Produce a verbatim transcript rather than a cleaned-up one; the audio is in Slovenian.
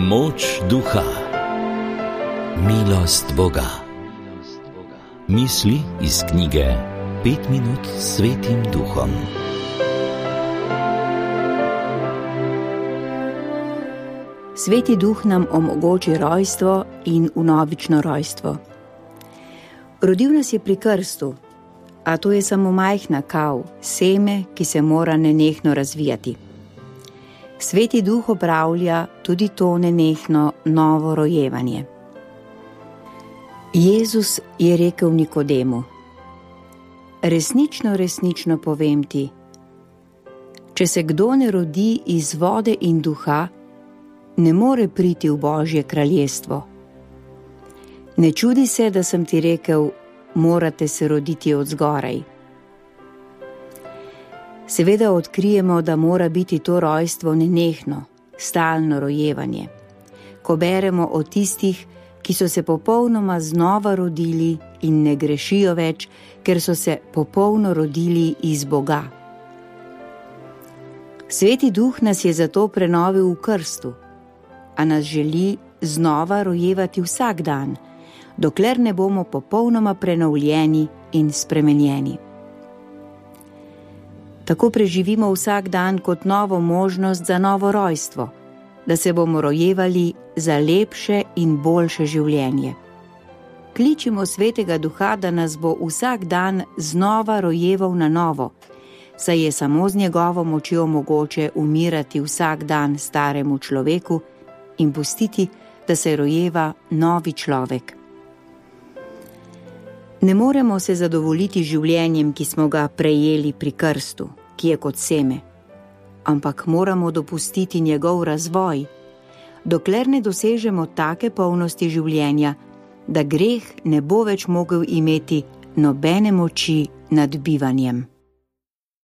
Moč duha, milost Boga. Misli iz knjige Pet minut s Svetim Duhom. Sveti Duh nam omogoči rojstvo in vnovično rojstvo. Rodil nas je pri krstu, a to je samo majhna kav, seme, ki se mora nenehno razvijati. Sveti Duh opravlja tudi to nenehno novo rojevanje. Jezus je rekel Nikodemu: resnično, resnično povem ti, če se kdo ne rodi iz vode in duha, ne more priti v Božje kraljestvo. Ne čudi se, da sem ti rekel, morate se roditi od zgoraj. Seveda odkrijemo, da mora biti to rojstvo nenehno, stalno rojevanje. Ko beremo o tistih, ki so se popolnoma znova rodili in ne grešijo več, ker so se popolno rodili iz Boga. Sveti Duh nas je zato prenovil v krstu, a nas želi znova rojevati vsak dan, dokler ne bomo popolnoma prenovljeni in spremenjeni. Tako preživimo vsak dan kot novo možnost za novo rojstvo, da se bomo rojevali za lepše in boljše življenje. Kličimo Svetega Duha, da nas bo vsak dan znova rojeval na novo, saj je samo z njegovo močjo mogoče umirati vsak dan staremu človeku in pustiti, da se rojeva novi človek. Ne moremo se zadovoljiti življenjem, ki smo ga prejeli pri krstu, ki je kot seme, ampak moramo dopustiti njegov razvoj, dokler ne dosežemo take polnosti življenja, da greh ne bo več mogel imeti nobene moči nad bivanjem.